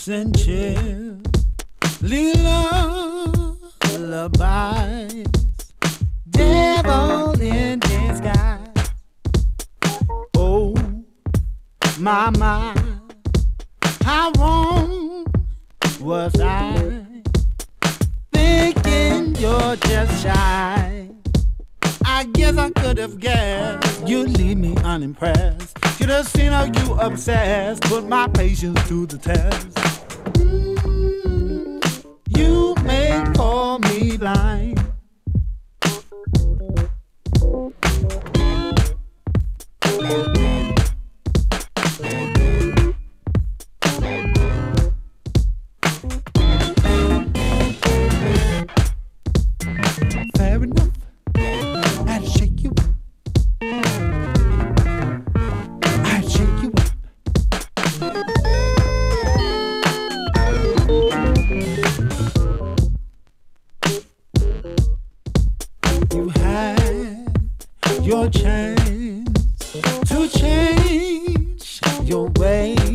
and chill, lullabies, devil in disguise. Oh, my, how wrong was I? Thinking you're just shy. I guess I could have guessed you'd leave me unimpressed. Should have seen how you obsessed, put my patience to the test. You may call me blind, fair enough, I'd shake you up. I'd shake you up. You had your chance to change your ways.